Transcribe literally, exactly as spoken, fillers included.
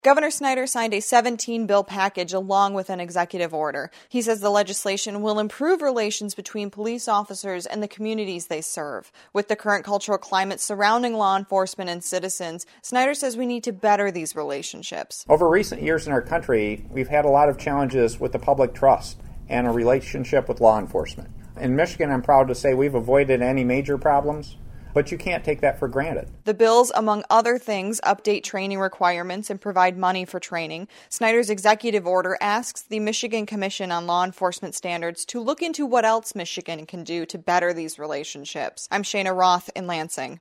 Governor Snyder signed a seventeen-bill package along with an executive order. He says the legislation will improve relations between police officers and the communities they serve. With the current cultural climate surrounding law enforcement and citizens, Snyder says we need to better these relationships. Over recent years in our country, we've had a lot of challenges with the public trust and a relationship with law enforcement. In Michigan, I'm proud to say we've avoided any major problems. But you can't take that for granted. The bills, among other things, update training requirements and provide money for training. Snyder's executive order asks the Michigan Commission on Law Enforcement Standards to look into what else Michigan can do to better these relationships. I'm Shana Roth in Lansing.